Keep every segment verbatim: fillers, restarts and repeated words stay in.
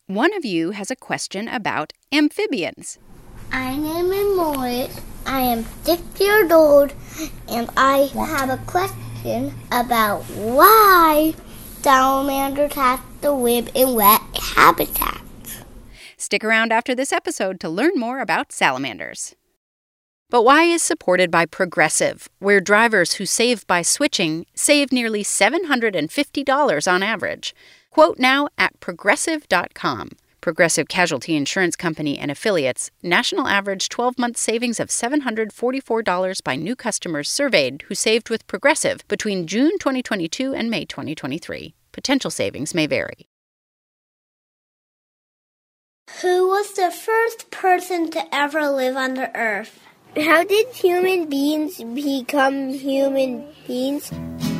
One of you has a question about amphibians. My name is Morris. I am six years old, and I have a question about why salamanders have to live in wet habitats. Stick around after this episode to learn more about salamanders. But Why is supported by Progressive, where drivers who save by switching save nearly seven hundred fifty dollars on average. Quote now at progressive dot com. Progressive Casualty Insurance Company and Affiliates. National average twelve-month savings of seven hundred forty-four dollars by new customers surveyed who saved with Progressive between June twenty twenty-two and May twenty twenty-three. Potential savings may vary. Who was the first person to ever live on the Earth? How did human beings become human beings?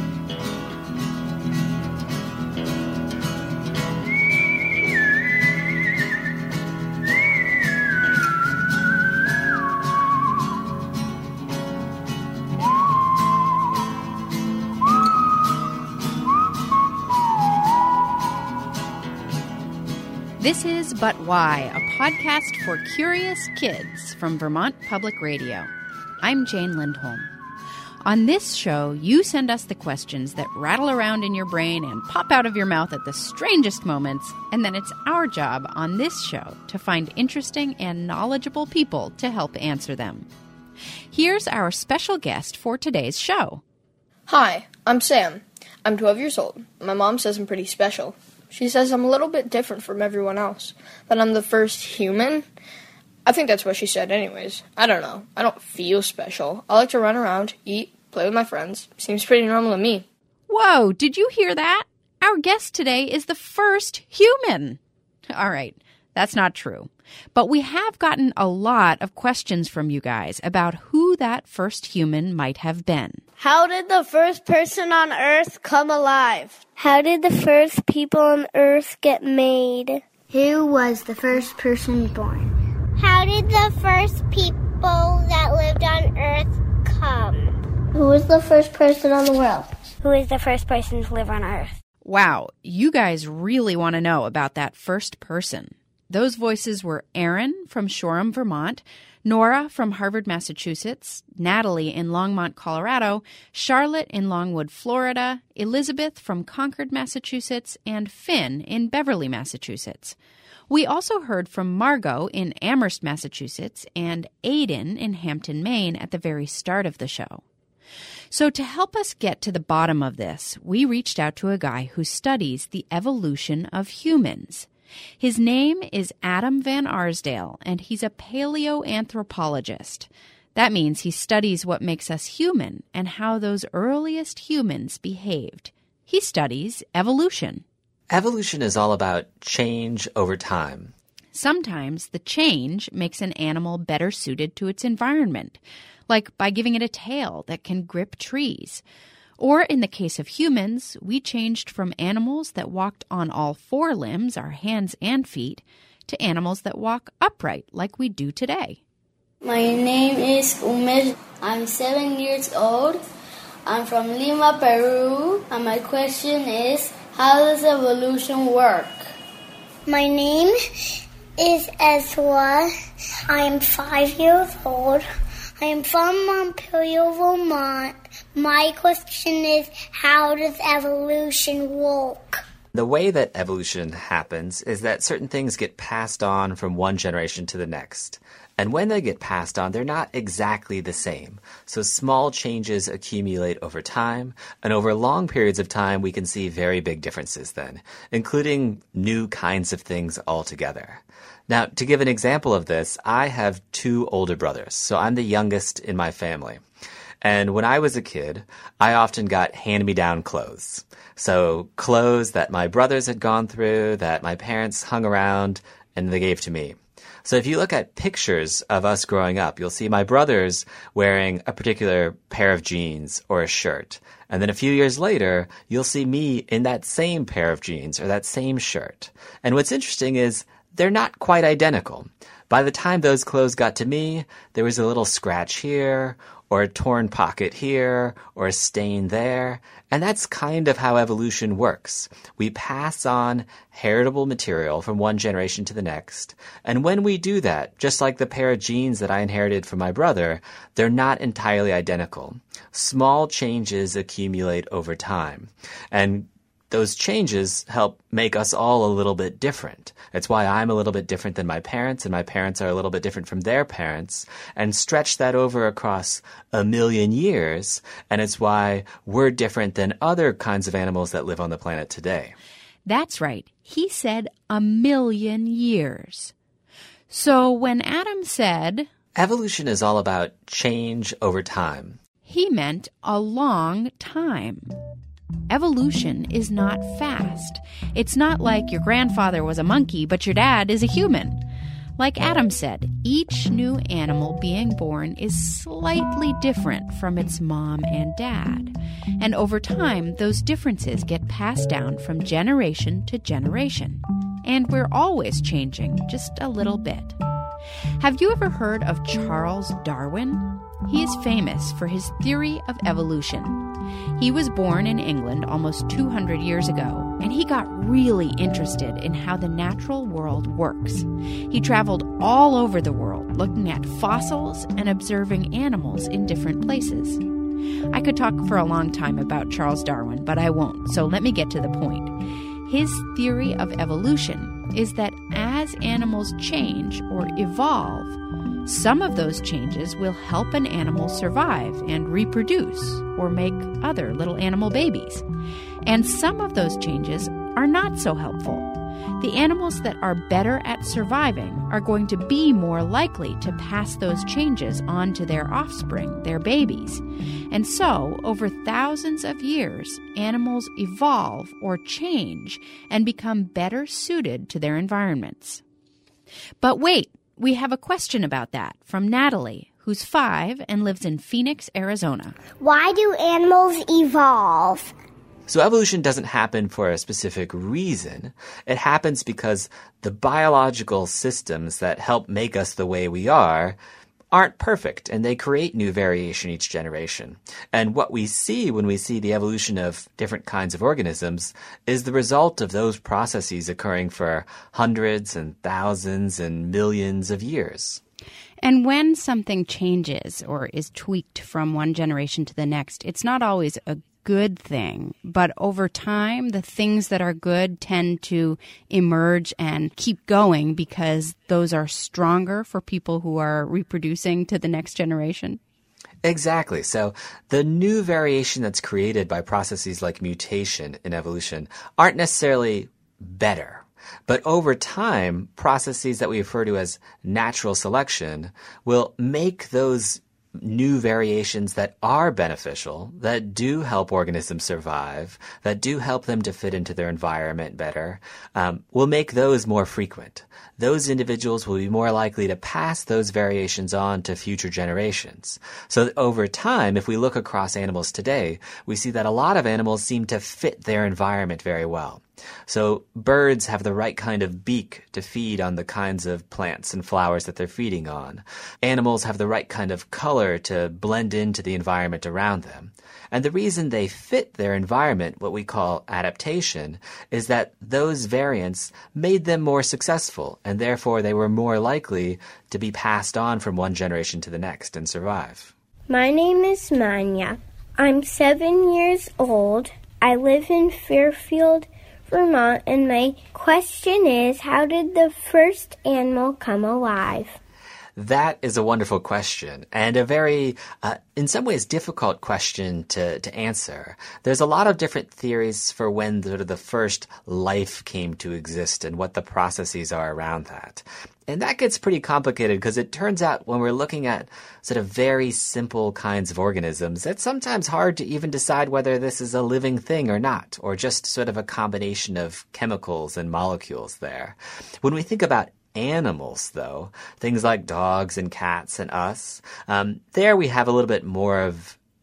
This is But Why, a podcast for curious kids from Vermont Public Radio. I'm Jane Lindholm. On this show, you send us the questions that rattle around in your brain and pop out of your mouth at the strangest moments, and then it's our job on this show to find interesting and knowledgeable people to help answer them. Here's our special guest for today's show. Hi, I'm Sam. I'm twelve years old. My mom says I'm pretty special. She says I'm a little bit different from everyone else, that I'm the first human. I think that's what she said anyways. I don't know. I don't feel special. I like to run around, eat, play with my friends. Seems pretty normal to me. Whoa, did you hear that? Our guest today is the first human. All right, that's not true. But we have gotten a lot of questions from you guys about who that first human might have been. How did the first person on Earth come alive? How did the first people on Earth get made? Who was the first person born? How did the first people that lived on Earth come? Who was the first person on the world? Who is the first person to live on Earth? Wow, you guys really want to know about that first person. Those voices were Aaron from Shoreham, Vermont, Nora from Harvard, Massachusetts, Natalie in Longmont, Colorado, Charlotte in Longwood, Florida, Elizabeth from Concord, Massachusetts, and Finn in Beverly, Massachusetts. We also heard from Margot in Amherst, Massachusetts, and Aiden in Hampton, Maine at the very start of the show. So to help us get to the bottom of this, we reached out to a guy who studies the evolution of humans. His name is Adam Van Arsdale, and he's a paleoanthropologist. That means he studies what makes us human and how those earliest humans behaved. He studies evolution. Evolution is all about change over time. Sometimes the change makes an animal better suited to its environment, like by giving it a tail that can grip trees. Or in the case of humans, we changed from animals that walked on all four limbs, our hands and feet, to animals that walk upright like we do today. My name is Umesh. I'm seven years old. I'm from Lima, Peru. And my question is, how does evolution work? My name is Ezra. I am five years old. I am from Montpelier, Vermont. My question is, how does evolution work? The way that evolution happens is that certain things get passed on from one generation to the next. And when they get passed on, they're not exactly the same. So small changes accumulate over time, and over long periods of time, we can see very big differences then, including new kinds of things altogether. Now, to give an example of this, I have two older brothers, so I'm the youngest in my family. And when I was a kid, I often got hand-me-down clothes. So clothes that my brothers had gone through, that my parents hung around, and they gave to me. So if you look at pictures of us growing up, you'll see my brothers wearing a particular pair of jeans or a shirt. And then a few years later, you'll see me in that same pair of jeans or that same shirt. And what's interesting is they're not quite identical. By the time those clothes got to me, there was a little scratch here or a torn pocket here, or a stain there. And that's kind of how evolution works. We pass on heritable material from one generation to the next. And when we do that, just like the pair of jeans that I inherited from my brother, they're not entirely identical. Small changes accumulate over time. And those changes help make us all a little bit different. It's why I'm a little bit different than my parents, and my parents are a little bit different from their parents, and stretch that over across a million years, and it's why we're different than other kinds of animals that live on the planet today. That's right. He said a million years. So when Adam said, evolution is all about change over time, he meant a long time. Evolution is not fast. It's not like your grandfather was a monkey, but your dad is a human. Like Adam said, each new animal being born is slightly different from its mom and dad. And over time, those differences get passed down from generation to generation. And we're always changing just a little bit. Have you ever heard of Charles Darwin? He is famous for his theory of evolution. He was born in England almost two hundred years ago, and he got really interested in how the natural world works. He traveled all over the world looking at fossils and observing animals in different places. I could talk for a long time about Charles Darwin, but I won't, so let me get to the point. His theory of evolution is that as animals change or evolve, some of those changes will help an animal survive and reproduce or make other little animal babies. And some of those changes are not so helpful. The animals that are better at surviving are going to be more likely to pass those changes on to their offspring, their babies. And so, over thousands of years, animals evolve or change and become better suited to their environments. But wait, we have a question about that from Natalie, who's five and lives in Phoenix, Arizona. Why do animals evolve? So evolution doesn't happen for a specific reason. It happens because the biological systems that help make us the way we are aren't perfect, and they create new variation each generation. And what we see when we see the evolution of different kinds of organisms is the result of those processes occurring for hundreds and thousands and millions of years. And when something changes or is tweaked from one generation to the next, it's not always a good thing. But over time, the things that are good tend to emerge and keep going because those are stronger for people who are reproducing to the next generation. Exactly. So the new variation that's created by processes like mutation in evolution aren't necessarily better. But over time, processes that we refer to as natural selection will make those new variations that are beneficial, that do help organisms survive, that do help them to fit into their environment better, um, will make those more frequent. Those individuals will be more likely to pass those variations on to future generations. So that over time, if we look across animals today, we see that a lot of animals seem to fit their environment very well. So birds have the right kind of beak to feed on the kinds of plants and flowers that they're feeding on. Animals have the right kind of color to blend into the environment around them. And the reason they fit their environment, what we call adaptation, is that those variants made them more successful, and therefore they were more likely to be passed on from one generation to the next and survive. My name is Manya. I'm seven years old. I live in Fairfield, Vermont, and my question is, how did the first animal come alive? That is a wonderful question, and a very, uh, in some ways, difficult question to, to answer. There's a lot of different theories for when the, the first life came to exist and what the processes are around that. And that gets pretty complicated because it turns out when we're looking at sort of very simple kinds of organisms, it's sometimes hard to even decide whether this is a living thing or not, or just sort of a combination of chemicals and molecules there. When we think about animals, though, things like dogs and cats and us, um, there we have a little bit more of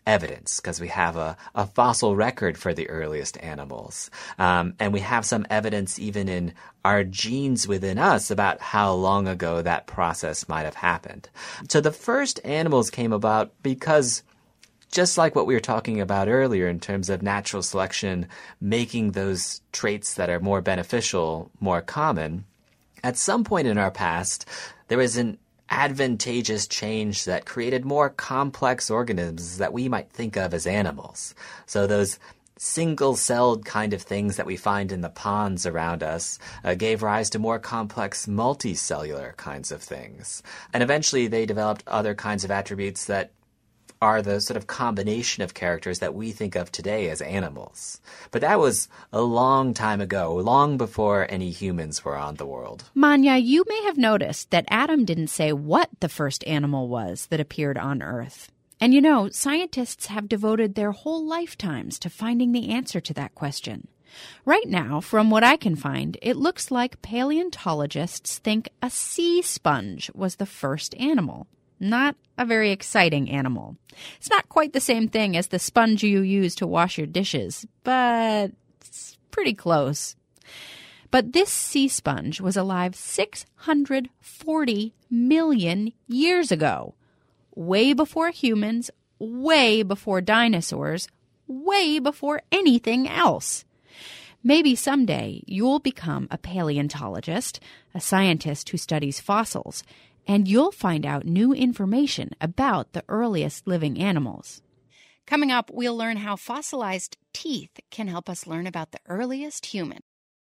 evidence because we have a, a fossil record for the earliest animals. Um, and we have some evidence even in our genes within us about how long ago that process might have happened. So the first animals came about because just like what we were talking about earlier in terms of natural selection making those traits that are more beneficial more common, at some point in our past, there was an advantageous change that created more complex organisms that we might think of as animals. So those single-celled kind of things that we find in the ponds around us uh, gave rise to more complex multicellular kinds of things. And eventually they developed other kinds of attributes that are the sort of combination of characters that we think of today as animals. But that was a long time ago, long before any humans were on the world. Manya, you may have noticed that Adam didn't say what the first animal was that appeared on Earth. And you know, scientists have devoted their whole lifetimes to finding the answer to that question. Right now, from what I can find, it looks like paleontologists think a sea sponge was the first animal. Not a very exciting animal. It's not quite the same thing as the sponge you use to wash your dishes, but it's pretty close. But this sea sponge was alive six hundred forty million years ago, way before humans, way before dinosaurs, way before anything else. Maybe someday you'll become a paleontologist, a scientist who studies fossils, and you'll find out new information about the earliest living animals. Coming up, we'll learn how fossilized teeth can help us learn about the earliest human.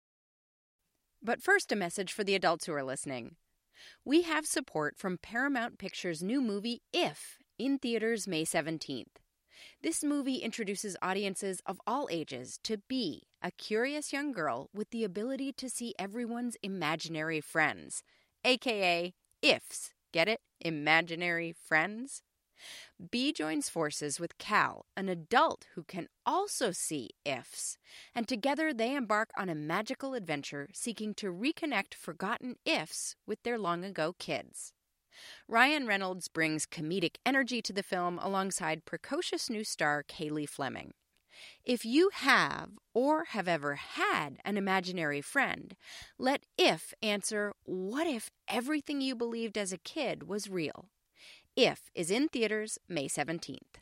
But first, a message for the adults who are listening. We have support from Paramount Pictures' new movie, If, in theaters May seventeenth. This movie introduces audiences of all ages to Bee, a curious young girl with the ability to see everyone's imaginary friends, a k a ifs. Get it? Imaginary friends? Bee joins forces with Cal, an adult who can also see ifs, and together they embark on a magical adventure seeking to reconnect forgotten ifs with their long-ago kids. Ryan Reynolds brings comedic energy to the film alongside precocious new star Kaylee Fleming. If you have or have ever had an imaginary friend, let If answer, what if everything you believed as a kid was real? If is in theaters May seventeenth.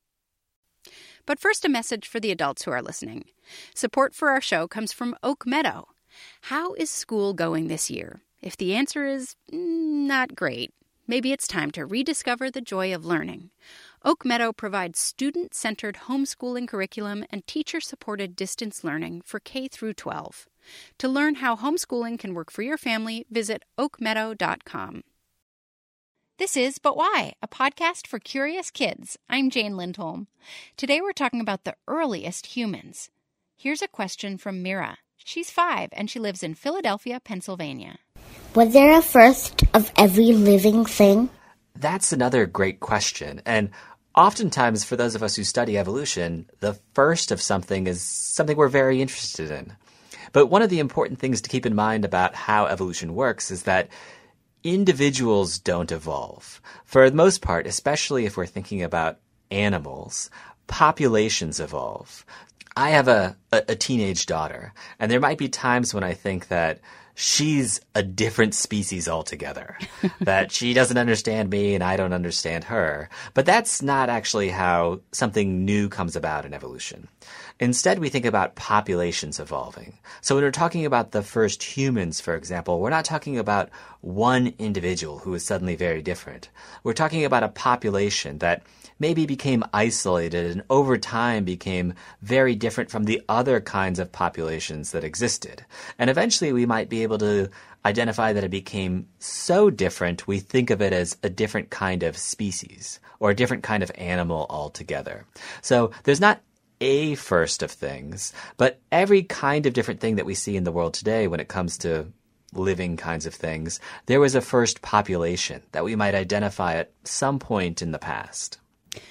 But first, a message for the adults who are listening. Support for our show comes from Oak Meadow. How is school going this year? If the answer is mm, not great, maybe it's time to rediscover the joy of learning. Oak Meadow provides student-centered homeschooling curriculum and teacher-supported distance learning for K through twelve. To learn how homeschooling can work for your family, visit oak meadow dot com. This is But Why, a podcast for curious kids. I'm Jane Lindholm. Today we're talking about the earliest humans. Here's a question from Mira. She's five and she lives in Philadelphia, Pennsylvania. Was there a first of every living thing? That's another great question. And oftentimes, for those of us who study evolution, the first of something is something we're very interested in. But one of the important things to keep in mind about how evolution works is that individuals don't evolve. For the most part, especially if we're thinking about animals, populations evolve. I have a, a, a teenage daughter, and there might be times when I think that she's a different species altogether, that she doesn't understand me and I don't understand her. But that's not actually how something new comes about in evolution. Instead, we think about populations evolving. So when we're talking about the first humans, for example, we're not talking about one individual who is suddenly very different. We're talking about a population that maybe became isolated and over time became very different from the other kinds of populations that existed. And eventually we might be able to identify that it became so different we think of it as a different kind of species or a different kind of animal altogether. So there's not a first of things, but every kind of different thing that we see in the world today when it comes to living kinds of things, there was a first population that we might identify at some point in the past.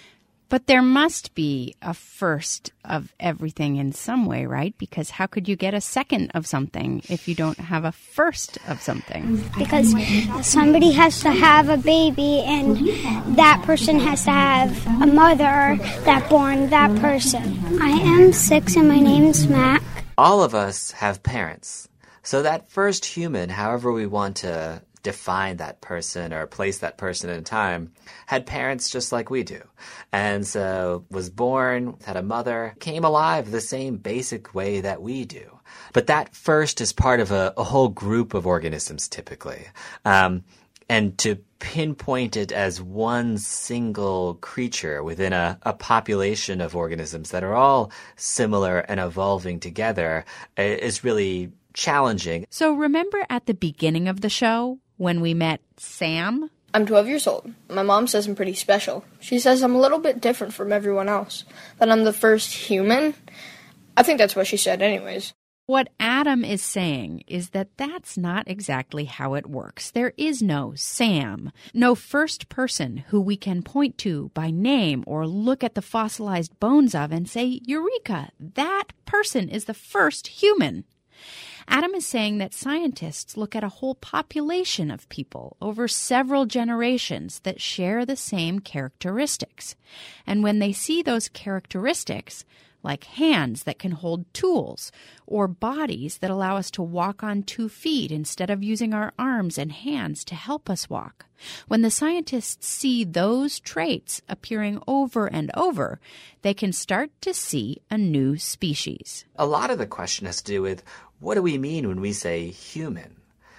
But there must be a first of everything in some way, right? Because how could you get a second of something if you don't have a first of something? Because somebody has to have a baby, and that person has to have a mother that born that person. I am six, and my name is Mac. All of us have parents. So that first human, however we want to define that person or place that person in time, had parents just like we do. And so was born, had a mother, came alive the same basic way that we do. But that first is part of a, a whole group of organisms typically. Um, and to pinpoint it as one single creature within a, a population of organisms that are all similar and evolving together is really challenging. So remember at the beginning of the show when we met Sam? I'm twelve years old. My mom says I'm pretty special. She says I'm a little bit different from everyone else, that I'm the first human. I think that's what she said anyways. What Adam is saying is that that's not exactly how it works. There is no Sam, no first person who we can point to by name or look at the fossilized bones of and say, Eureka, that person is the first human. Adam is saying that scientists look at a whole population of people over several generations that share the same characteristics. And when they see those characteristics, like hands that can hold tools, or bodies that allow us to walk on two feet instead of using our arms and hands to help us walk. When the scientists see those traits appearing over and over, they can start to see a new species. A lot of the question has to do with what do we mean when we say human?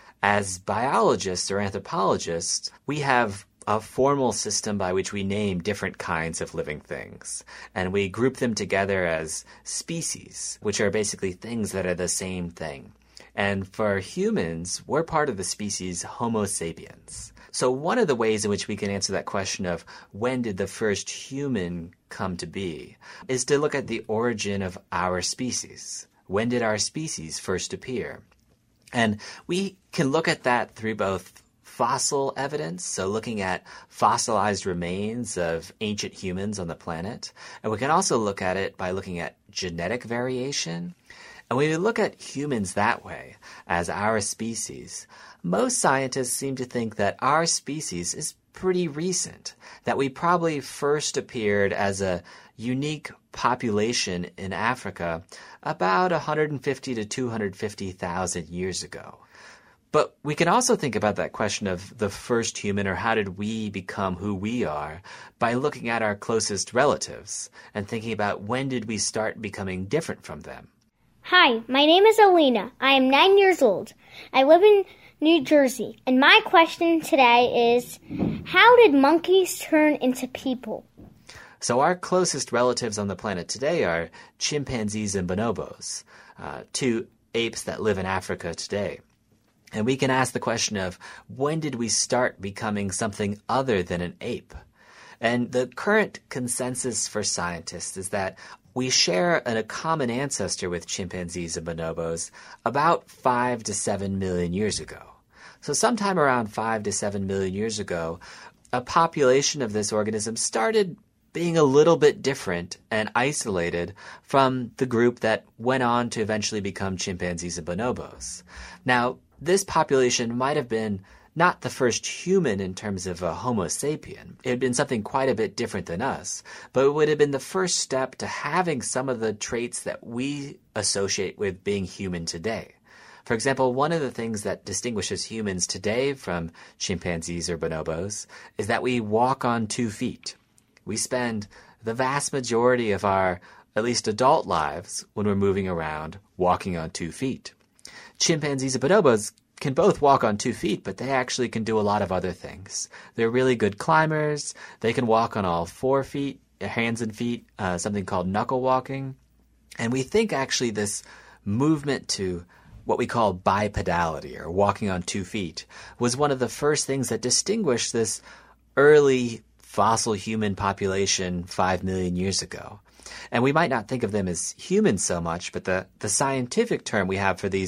As biologists or anthropologists, we have a formal system by which we name different kinds of living things. And we group them together as species, which are basically things that are the same thing. And for humans, we're part of the species Homo sapiens. So one of the ways in which we can answer that question of when did the first human come to be is to look at the origin of our species. When did our species first appear? And we can look at that through both fossil evidence, so looking at fossilized remains of ancient humans on the planet. And we can also look at it by looking at genetic variation. And when we look at humans that way, as our species, most scientists seem to think that our species is pretty recent, that we probably first appeared as a unique population in Africa about one hundred fifty to two hundred fifty thousand years ago. But we can also think about that question of the first human, or how did we become who we are, by looking at our closest relatives and thinking about when did we start becoming different from them. Hi, my name is Alina. I am nine years old. I live in New Jersey, and my question today is, how did monkeys turn into people? So our closest relatives on the planet today are chimpanzees and bonobos, uh, two apes that live in Africa today. And we can ask the question of, when did we start becoming something other than an ape? And the current consensus for scientists is that we share a common ancestor with chimpanzees and bonobos about five to seven million years ago. So sometime around five to seven million years ago, a population of this organism started being a little bit different and isolated from the group that went on to eventually become chimpanzees and bonobos. Now, this population might have been not the first human in terms of a Homo sapien. It had been something quite a bit different than us, but it would have been the first step to having some of the traits that we associate with being human today. For example, one of the things that distinguishes humans today from chimpanzees or bonobos is that we walk on two feet. We spend the vast majority of our, at least adult lives, when we're moving around, walking on two feet. Chimpanzees and bonobos can both walk on two feet, but they actually can do a lot of other things. They're really good climbers. They can walk on all four feet, hands and feet, uh, something called knuckle walking. And we think actually this movement to what we call bipedality, or walking on two feet, was one of the first things that distinguished this early fossil human population five million years ago. And we might not think of them as humans so much, but the, the scientific term we have for these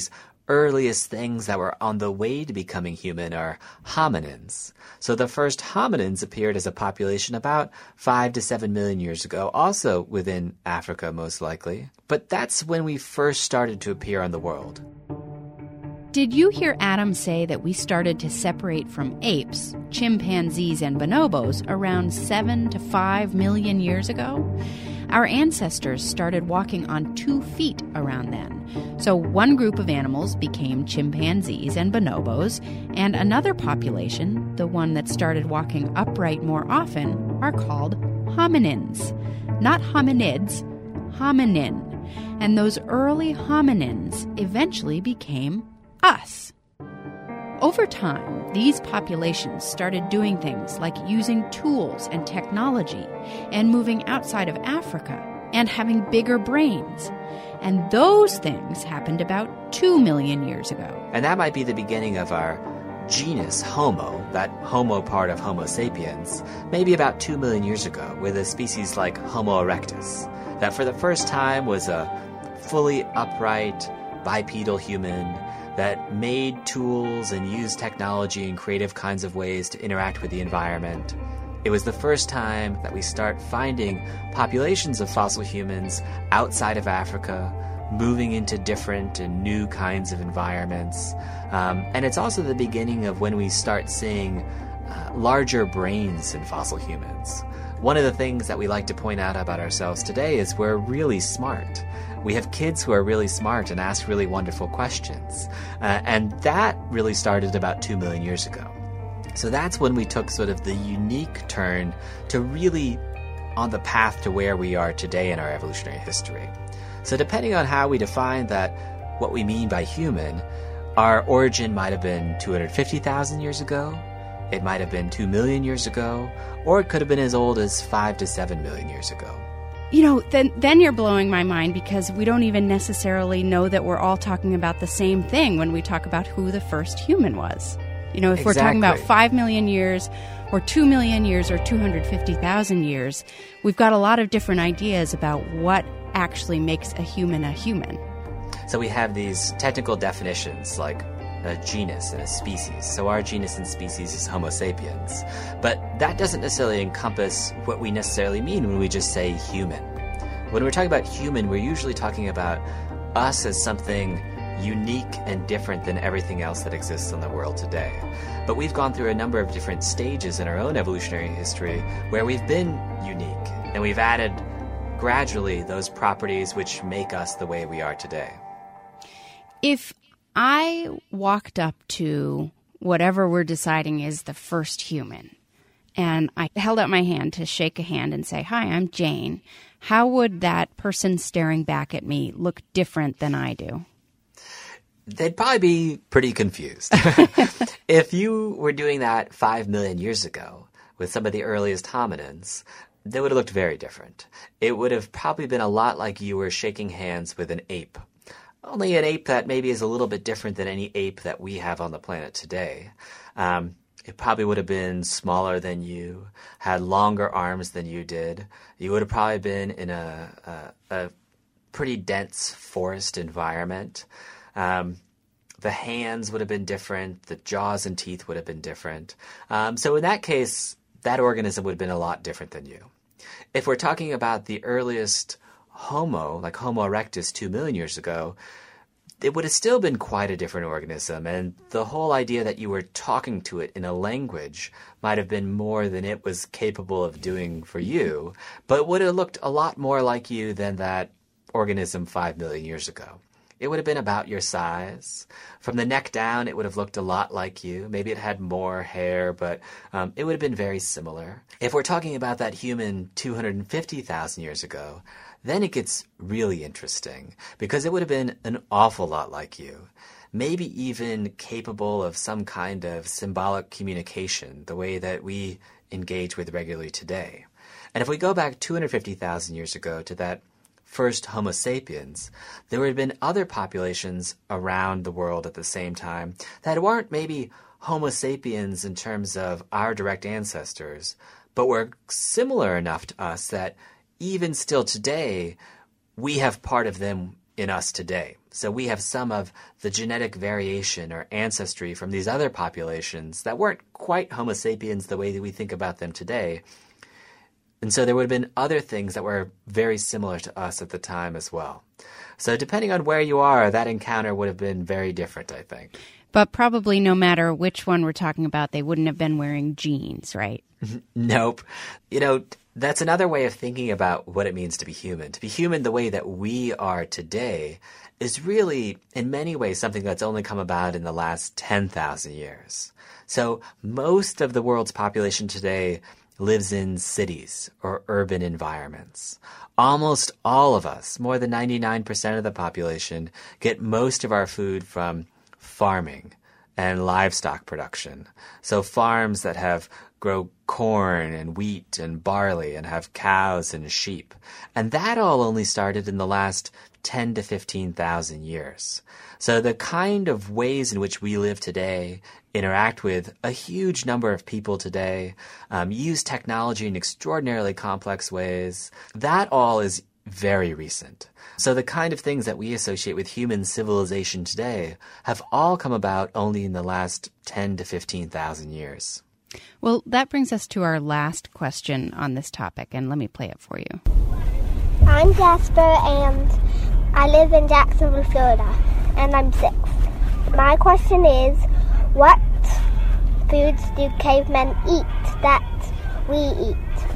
earliest things that were on the way to becoming human are hominins. So the first hominins appeared as a population about five to seven million years ago, also within Africa most likely. But that's when we first started to appear on the world. Did you hear Adam say that we started to separate from apes, chimpanzees, and bonobos around seven to five million years ago? Our ancestors started walking on two feet around then. So one group of animals became chimpanzees and bonobos, and another population, the one that started walking upright more often, are called hominins. Not hominids, hominin. And those early hominins eventually became us. Over time, these populations started doing things like using tools and technology and moving outside of Africa and having bigger brains. And those things happened about two million years ago. And that might be the beginning of our genus Homo, that Homo part of Homo sapiens, maybe about two million years ago, with a species like Homo erectus, that for the first time was a fully upright, bipedal human that made tools and used technology in creative kinds of ways to interact with the environment. It was the first time that we start finding populations of fossil humans outside of Africa, moving into different and new kinds of environments. Um, and it's also the beginning of when we start seeing uh, larger brains in fossil humans. One of the things that we like to point out about ourselves today is we're really smart. We have kids who are really smart and ask really wonderful questions. Uh, and that really started about two million years ago. So that's when we took sort of the unique turn to really on the path to where we are today in our evolutionary history. So depending on how we define that, what we mean by human, our origin might have been two hundred fifty thousand years ago, it might have been two million years ago, or it could have been as old as five to seven million years ago. You know, then then you're blowing my mind because we don't even necessarily know that we're all talking about the same thing when we talk about who the first human was. You know, if Exactly. we're talking about five million years or two million years or two hundred fifty thousand years, we've got a lot of different ideas about what actually makes a human a human. So we have these technical definitions like a genus and a species. So our genus and species is Homo sapiens. But that doesn't necessarily encompass what we necessarily mean when we just say human. When we're talking about human, we're usually talking about us as something unique and different than everything else that exists in the world today. But we've gone through a number of different stages in our own evolutionary history where we've been unique, and we've added gradually those properties which make us the way we are today. If I walked up to whatever we're deciding is the first human, and I held out my hand to shake a hand and say, "Hi, I'm Jane," how would that person staring back at me look different than I do? They'd probably be pretty confused. If you were doing that five million years ago with some of the earliest hominins, they would have looked very different. It would have probably been a lot like you were shaking hands with an ape. Only an ape that maybe is a little bit different than any ape that we have on the planet today. Um, it probably would have been smaller than you, had longer arms than you did. You would have probably been in a, a, a pretty dense forest environment. Um, the hands would have been different. The jaws and teeth would have been different. Um, so in that case, that organism would have been a lot different than you. If we're talking about the earliest Homo, like Homo erectus two million years ago, it would have still been quite a different organism, and the whole idea that you were talking to it in a language might have been more than it was capable of doing for you, but it would have looked a lot more like you than that organism five million years ago. It would have been about your size. From the neck down, it would have looked a lot like you. Maybe it had more hair, but um, it would have been very similar. If we're talking about that human two hundred fifty thousand years ago, then it gets really interesting because it would have been an awful lot like you. Maybe even capable of some kind of symbolic communication, the way that we engage with regularly today. And if we go back two hundred fifty thousand years ago to that first Homo sapiens, there would have been other populations around the world at the same time that weren't maybe Homo sapiens in terms of our direct ancestors, but were similar enough to us that even still today, we have part of them in us today. So we have some of the genetic variation or ancestry from these other populations that weren't quite Homo sapiens the way that we think about them today. And so there would have been other things that were very similar to us at the time as well. So depending on where you are, that encounter would have been very different, I think. But probably no matter which one we're talking about, they wouldn't have been wearing jeans, right? Nope. You know, that's another way of thinking about what it means to be human. To be human the way that we are today is really, in many ways, something that's only come about in the last ten thousand years. So most of the world's population today lives in cities or urban environments. Almost all of us, more than ninety-nine percent of the population, get most of our food from farming and livestock production. So farms that have grow corn and wheat and barley and have cows and sheep. And that all only started in the last ten to fifteen thousand years. So the kind of ways in which we live today, interact with a huge number of people today, um, use technology in extraordinarily complex ways, that all is very recent. So the kind of things that we associate with human civilization today have all come about only in the last ten to fifteen thousand years. Well, that brings us to our last question on this topic, and let me play it for you. I'm Jasper, and I live in Jacksonville, Florida, and I'm six. My question is, what foods do cavemen eat that we eat?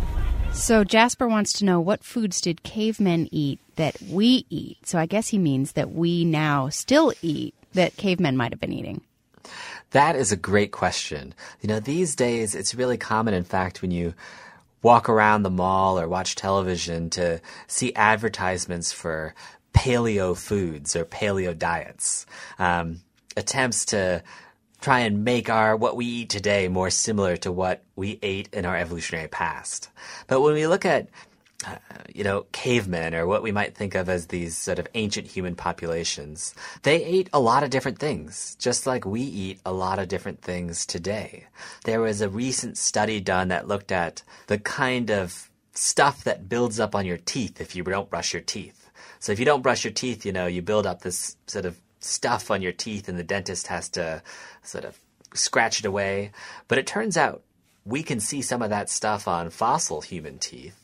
So Jasper wants to know, what foods did cavemen eat that we eat? So I guess he means that we now still eat that cavemen might have been eating. That is a great question. You know, these days it's really common, in fact, when you walk around the mall or watch television to see advertisements for paleo foods or paleo diets, um, attempts to try and make our what we eat today more similar to what we ate in our evolutionary past. But when we look at Uh, you know, cavemen, or what we might think of as these sort of ancient human populations, they ate a lot of different things, just like we eat a lot of different things today. There was a recent study done that looked at the kind of stuff that builds up on your teeth if you don't brush your teeth. So if you don't brush your teeth, you know, you build up this sort of stuff on your teeth, and the dentist has to sort of scratch it away. But it turns out we can see some of that stuff on fossil human teeth.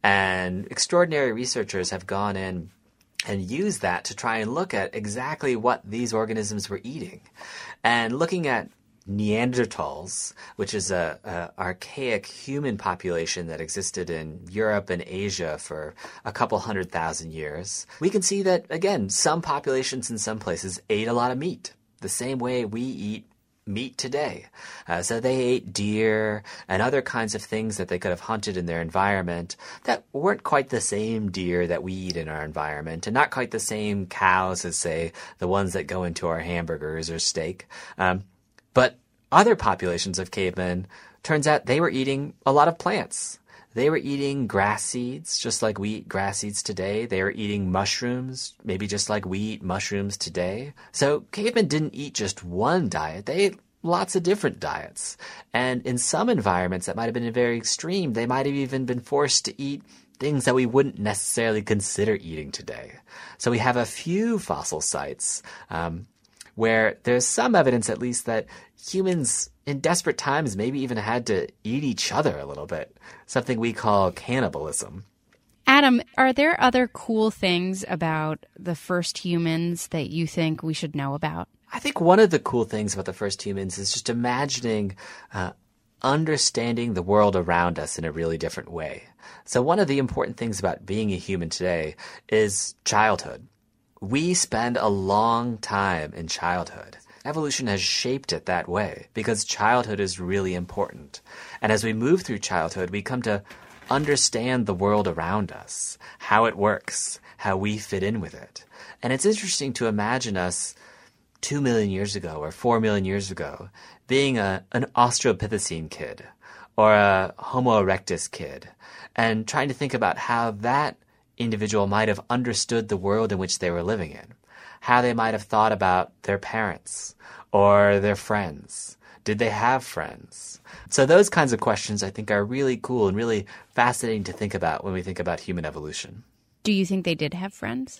And extraordinary researchers have gone in and used that to try and look at exactly what these organisms were eating. And looking at Neanderthals, which is a, a archaic human population that existed in Europe and Asia for a couple hundred thousand years, we can see that, again, some populations in some places ate a lot of meat, the same way we eat meat today. Uh, so they ate deer and other kinds of things that they could have hunted in their environment that weren't quite the same deer that we eat in our environment, and not quite the same cows as, say, the ones that go into our hamburgers or steak. Um, but other populations of cavemen, turns out they were eating a lot of plants. They were eating grass seeds, just like we eat grass seeds today. They were eating mushrooms, maybe just like we eat mushrooms today. So cavemen didn't eat just one diet. They ate lots of different diets. And in some environments that might have been very extreme, they might have even been forced to eat things that we wouldn't necessarily consider eating today. So we have a few fossil sites um, where there's some evidence, at least, that humans in desperate times maybe even had to eat each other a little bit, something we call cannibalism. Adam, are there other cool things about the first humans that you think we should know about? I think one of the cool things about the first humans is just imagining uh, understanding the world around us in a really different way. So one of the important things about being a human today is childhood. We spend a long time in childhood. Evolution has shaped it that way because childhood is really important. And as we move through childhood, we come to understand the world around us, how it works, how we fit in with it. And it's interesting to imagine us two million years ago or four million years ago being a, an Australopithecine kid or a Homo erectus kid, and trying to think about how that individual might have understood the world in which they were living in, how they might have thought about their parents or their friends. Did they have friends? So those kinds of questions I think are really cool and really fascinating to think about when we think about human evolution. Do you think they did have friends?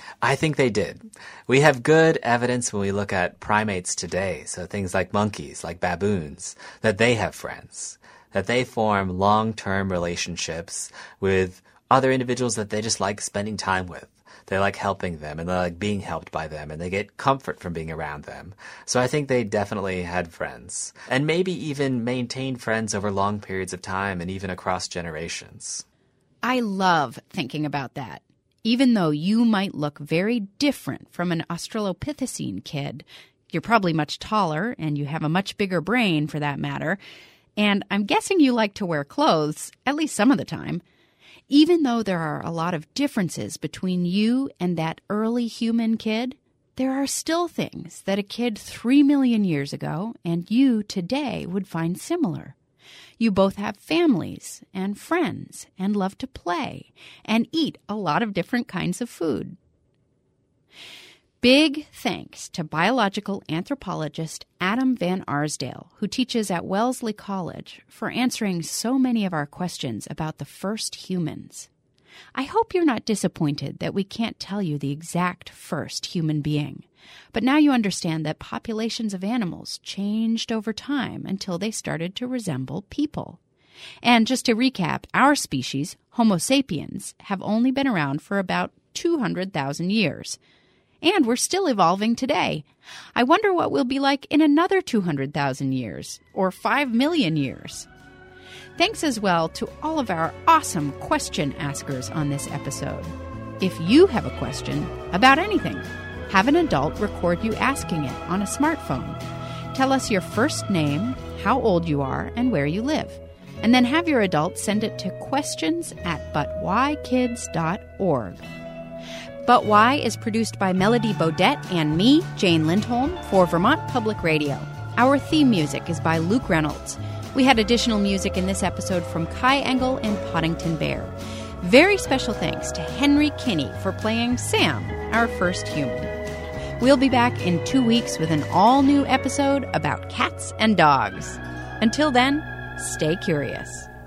I think they did. We have good evidence when we look at primates today, so things like monkeys, like baboons, that they have friends, that they form long-term relationships with other individuals that they just like spending time with. They like helping them, and they like being helped by them, and they get comfort from being around them. So I think they definitely had friends, and maybe even maintained friends over long periods of time and even across generations. I love thinking about that. Even though you might look very different from an Australopithecine kid, you're probably much taller and you have a much bigger brain for that matter, and I'm guessing you like to wear clothes, at least some of the time. Even though there are a lot of differences between you and that early human kid, there are still things that a kid three million years ago and you today would find similar. You both have families and friends and love to play and eat a lot of different kinds of food. Big thanks to biological anthropologist Adam Van Arsdale, who teaches at Wellesley College, for answering so many of our questions about the first humans. I hope you're not disappointed that we can't tell you the exact first human being. But now you understand that populations of animals changed over time until they started to resemble people. And just to recap, our species, Homo sapiens, have only been around for about two hundred thousand years. And we're still evolving today. I wonder what we'll be like in another two hundred thousand years, or five million years. Thanks as well to all of our awesome question askers on this episode. If you have a question about anything, have an adult record you asking it on a smartphone. Tell us your first name, how old you are, and where you live. And then have your adult send it to questions at but why kids dot org. But Why is produced by Melody Bodette and me, Jane Lindholm, for Vermont Public Radio. Our theme music is by Luke Reynolds. We had additional music in this episode from Kai Engel and Poddington Bear. Very special thanks to Henry Kinney for playing Sam, our first human. We'll be back in two weeks with an all-new episode about cats and dogs. Until then, stay curious.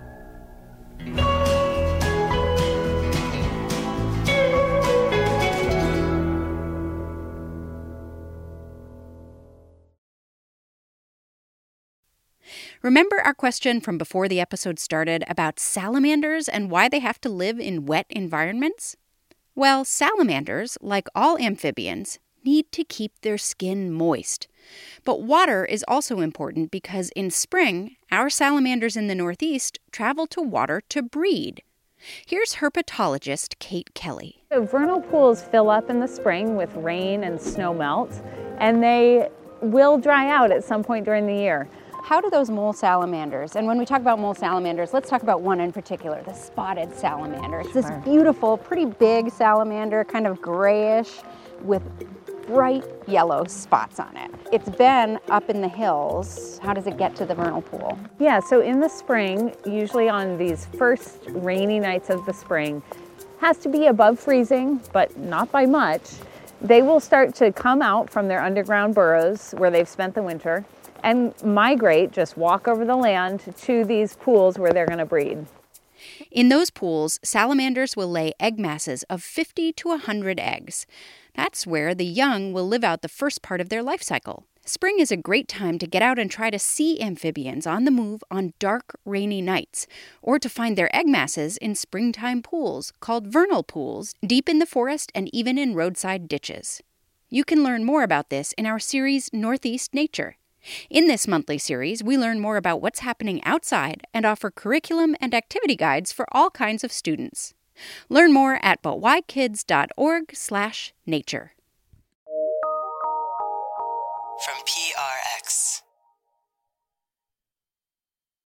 Remember our question from before the episode started about salamanders and why they have to live in wet environments? Well, salamanders, like all amphibians, need to keep their skin moist. But water is also important because in spring, our salamanders in the Northeast travel to water to breed. Here's herpetologist Kate Kelly. So vernal pools fill up in the spring with rain and snow melt, and they will dry out at some point during the year. How do those mole salamanders, and when we talk about mole salamanders, let's talk about one in particular, the spotted salamander. It's this beautiful, pretty big salamander, kind of grayish, with bright yellow spots on it. It's been up in the hills. How does it get to the vernal pool? Yeah, so in the spring, usually on these first rainy nights of the spring, has to be above freezing, but not by much. They will start to come out from their underground burrows where they've spent the winter and migrate, just walk over the land to these pools where they're going to breed. In those pools, salamanders will lay egg masses of fifty to one hundred eggs. That's where the young will live out the first part of their life cycle. Spring is a great time to get out and try to see amphibians on the move on dark, rainy nights, or to find their egg masses in springtime pools called vernal pools, deep in the forest and even in roadside ditches. You can learn more about this in our series Northeast Nature. In this monthly series, we learn more about what's happening outside and offer curriculum and activity guides for all kinds of students. Learn more at but why kids dot org slash nature. From P R X.